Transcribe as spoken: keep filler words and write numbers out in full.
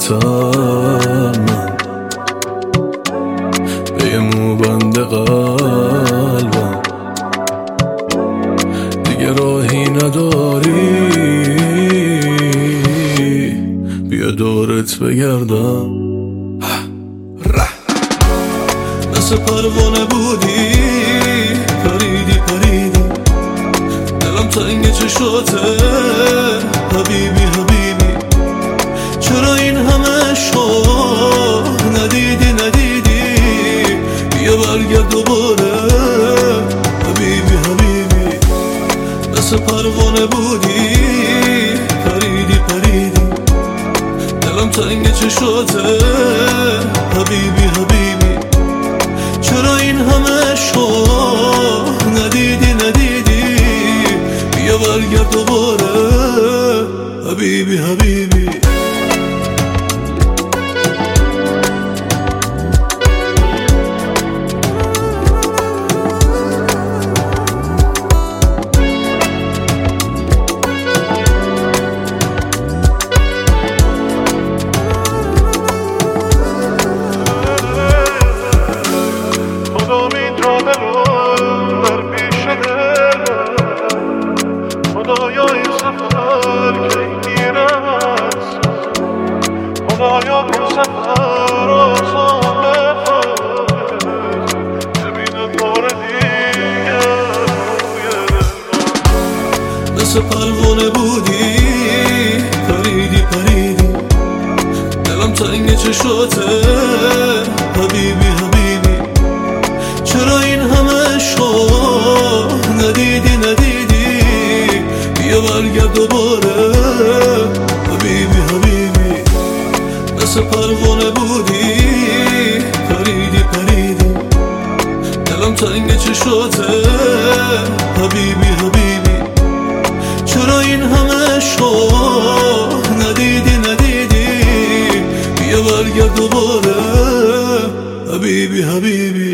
حسرتم من به یه موبند قلبم، دیگه راهی نداری بیا دورت بگردم. مثل پروانه بودی پریدی پریدی، دلم تنگ چشاته حبیبی حبیبی، چرا این همه عشق ندیدی ندیدی، بیا برگرد دوباره حبیبی حبیبی. مثل پروانه بودی پریدی پریدی، دلم تنگ چشاته حبیبی حبیبی، چرا این همه عشق ندیدی ندیدی، بیا برگرد دوباره حبیبی حبیبی. خدایا این سفر آسان بفرد، ببینم بار دیگه روی دلم. مثل پروانه بودی پریدی پریدی، دلم تنگ چشاته حبیبی حبیبی، چرا این همه عشق ندیدی ندیدی، بیا برگرد دوباره حبیبی حبیبی. مثل پروانه بودی پریدی پریدی، دلم تنگ چشاته حبیبی حبیبی، چرا این همه عشق ندیدی ندیدی، بیا برگرد دوباره حبیبی حبیبی.